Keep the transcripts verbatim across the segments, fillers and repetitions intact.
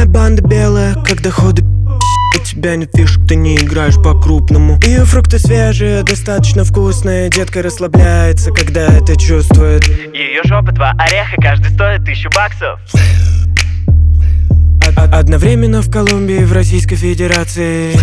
Моя банда белая, как доходы. У тебя нет фишек, ты не играешь по-крупному. Ее фрукты свежие, достаточно вкусные. Детка расслабляется, когда это чувствует. Ее жопа два ореха, каждый стоит тысячу баксов. Одновременно в Колумбии и в Российской Федерации.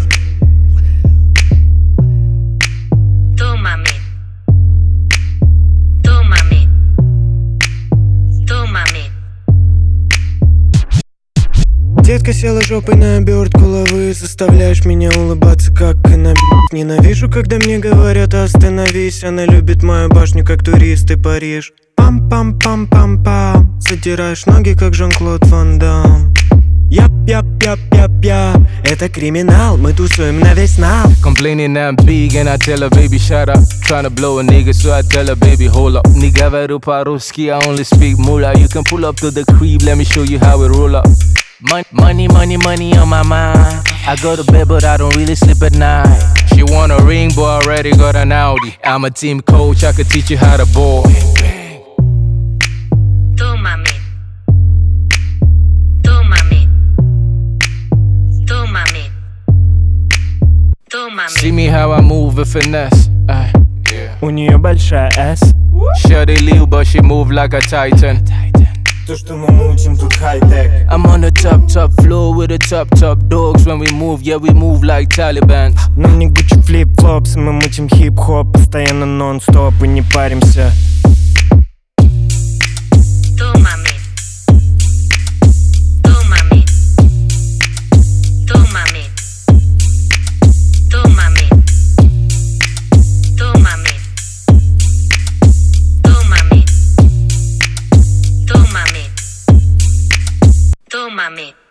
Детка села жопой на обертку лавы. Заставляешь меня улыбаться, как и на б***ь. Ненавижу, когда мне говорят остановись. Она любит мою башню, как турист и Париж. Пам-пам-пам-пам-пам. Задираешь ноги, как Жан-Клод Ван Дам. Яп-яп-яп-яп-яп. Это криминал, мы тусуем на весь нал. Complaining that I'm big and I tell her baby shut up. Tryna blow a nigga so I tell her baby hold up. Nigga veru по-русски, I only speak mula. You can pull up to the crib, let me show you how it roll up. Mon money, money, money on my mind. I go to bed but I don't really sleep at night. She want a ring but I already got an Audi. I'm a team coach, I could teach you how to ball. See me how I move with finesse. Uh, yeah. У нее большая S. Shawty little but she move like a titan. То, что мы мутим, тут хай-тек. I'm on the top, top floor with the top, top dogs. When we move, yeah, we move like Taliban. Нам не Gucci флип-флопс, мы мутим хип-хоп. Постоянно нон-стоп и не паримся. Mami.